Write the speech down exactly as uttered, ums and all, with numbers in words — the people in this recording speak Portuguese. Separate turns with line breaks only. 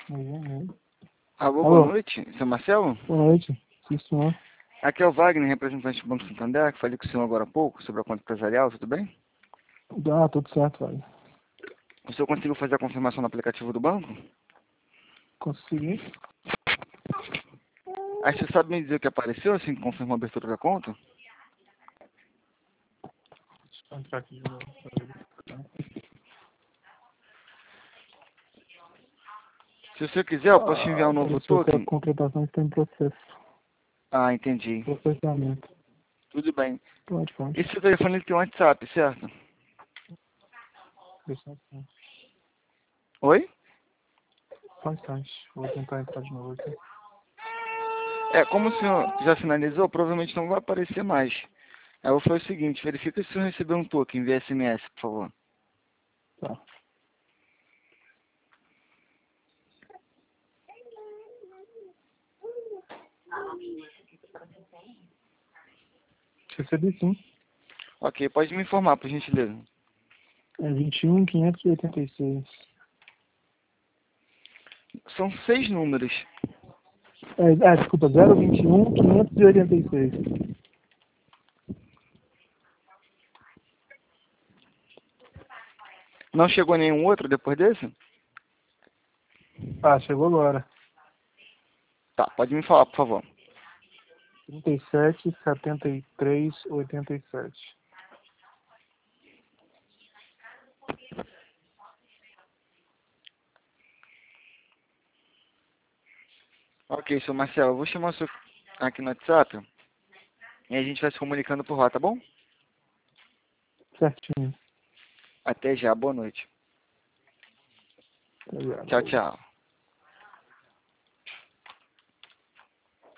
Uhum.
Alô,
Alô.
boa noite. Seu Marcelo?
Boa noite. Sim, senhor.
Aqui é o Wagner, representante do Banco Santander, que falei com o senhor agora há pouco sobre a conta empresarial, tudo bem?
Ah, tudo certo, velho.
O senhor conseguiu fazer a confirmação no aplicativo do banco?
Consegui.
Aí você sabe me dizer o que apareceu, assim, que confirmou a abertura da conta?
Deixa eu entrar aqui de novo pra verificar.
Se você quiser, eu posso te enviar
Ah,
um novo
apareceu que a
token.
contratação está em processo.
Ah, entendi.
Processamento.
Tudo bem.
Pode, pode.
Esse telefone ele tem um WhatsApp, certo?
Deixa eu ver.
Oi?
Só um instante. Vou tentar entrar de novo aqui.
É, como o senhor já finalizou, provavelmente não vai aparecer mais. Aí eu vou fazer o seguinte, verifica se o senhor recebeu um token via S M S, por favor.
Tá. Recebi sim.
Ok, pode me informar, por gentileza.
É vinte e um, quinhentos e oitenta e seis.
São seis números.
É, ah, desculpa, zero vinte e um, quinhentos e oitenta e seis.
Não chegou nenhum outro depois desse?
Ah, chegou agora.
Tá, pode me falar, por favor.
trinta e sete, setenta e três, oitenta e sete.
Ok, seu Marcelo, eu vou chamar o senhor aqui no WhatsApp e a gente vai se comunicando por lá, tá bom?
Certinho.
Até já, boa noite.
Tá ligado,
Tchau,
falou.
tchau.